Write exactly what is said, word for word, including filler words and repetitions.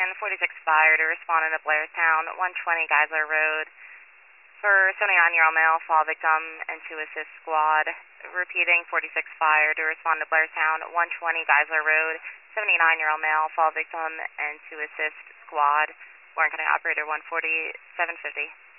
American forty-six Fire to respond to Blairstown, one twenty Geisler Road. For seventy-nine-year-old male, fall victim, and to assist squad. Repeating, forty-six Fire to respond to Blairstown, one twenty Geisler Road. seventy-nine-year-old male, fall victim, and to assist squad. Warren County Operator one forty, seven fifty.